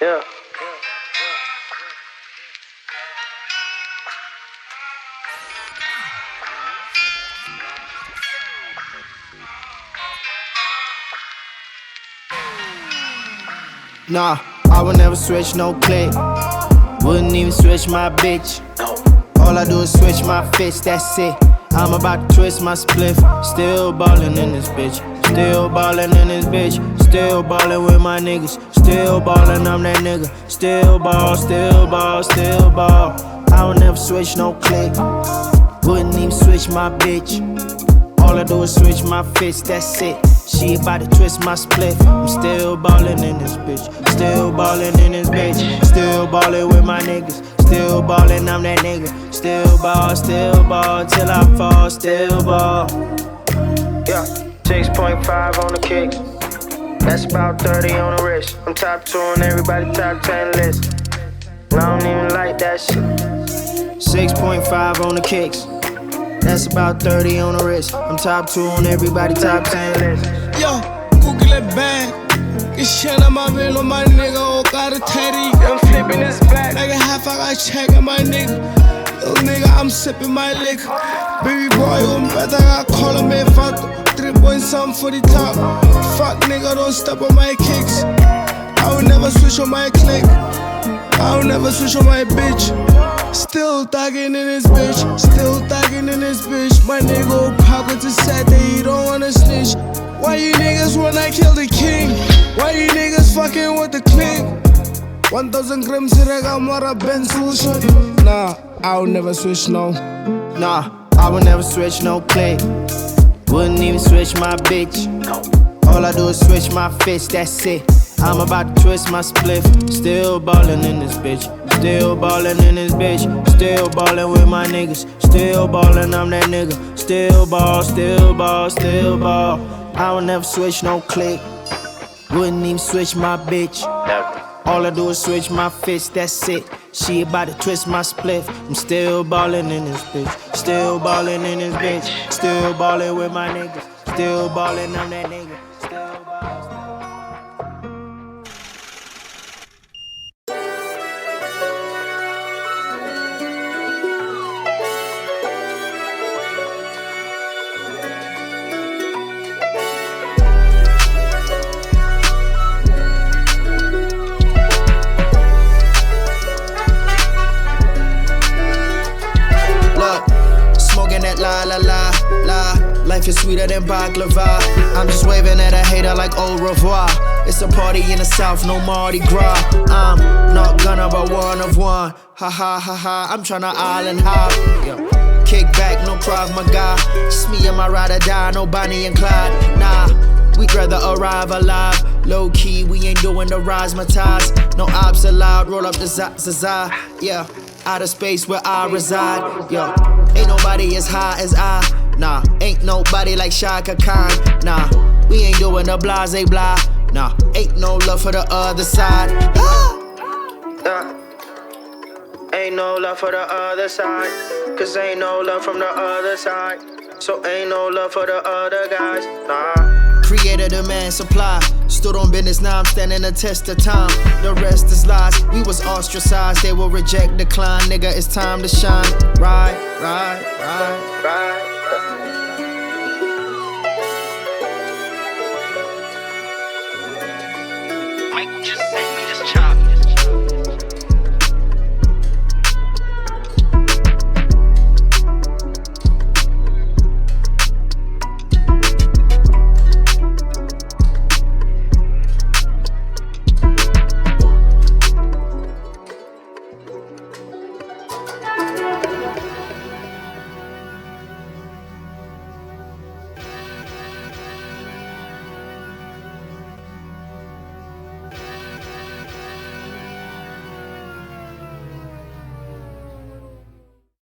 Yeah. Nah, I would never switch no click. Wouldn't even switch my bitch. All I do is switch my fist, that's it. I'm about to twist my spliff. Still ballin' in this bitch. Still ballin' in this bitch. Still ballin' with my niggas. Still ballin', I'm that nigga. Still ball, still ball, still ball. I would never switch no click. Wouldn't even switch my bitch. All I do is switch my fist, that's it. She about to twist my split. I'm still ballin' in this bitch. Still ballin' in this bitch. Still ballin' with my niggas. Still ballin', I'm that nigga. Still ball till I fall. Still ball. Yeah, 6.5 on the kicks. That's about 30 on the wrist. I'm top 2 on everybody top 10 list. And I don't even like that shit. 6.5 on the kicks. That's about 30 on the wrist. I'm top 2 on everybody top 10 list. Yo, Google it back. Get shit on my bill on my nigga. Oh, got a teddy. I'm flipping this back. Like a half, I got checking my nigga. Little nigga, I'm sipping my liquor. Baby boy, I'm better. I call him a fuck. 3 point something for the top. Fuck nigga, don't step on my kicks. I will never switch on my click. I will never switch on my bitch. Still thuggin' in this bitch. Still thuggin' in this bitch. My nigga pockets is sad that he don't wanna snitch. Why you niggas wanna kill the king? Why you niggas fucking with the clique? 1,000 grams in a gamora pencil shot. Nah, I'll never switch no. Nah, I would never switch no click. Wouldn't even switch my bitch. All I do is switch my fist, that's it. I'm about to twist my spliff. Still ballin' in this bitch. Still ballin' in this bitch. Still ballin' with my niggas. Still ballin', I'm that nigga. Still ball, still ball, still ball. I would never switch no click. Wouldn't even switch my bitch. All I do is switch my fist, that's it. She about to twist my spliff. I'm still ballin' in this bitch. Still ballin' in this bitch. Still ballin' with my niggas. Still ballin', I'm that nigga. Still ball. La la la la, life is sweeter than baklava. I'm just waving at a hater like au revoir. It's a party in the south, no Mardi Gras. I'm not gonna but one of one. Ha ha ha ha, I'm tryna island hop. Kick back, no Krav Maga. Just me and my ride or die, no Bonnie and Clyde. Nah, we'd rather arrive alive. Low key, we ain't doing the razzmatazz. No ops allowed, roll up the za. Yeah, outer space where I reside. Yo, ain't nobody as high as I. Nah, ain't nobody like Shaka Khan. Nah, we ain't doing the blase blah. Nah, ain't no love for the other side. Ain't no love for the other side. Cause ain't no love from the other side. So ain't no love for the other guys. Nah. Creator, demand, supply. Stood on business, now I'm standing the test of time. The rest is lies. We was ostracized, they will reject, decline. Nigga, it's time to shine. Right.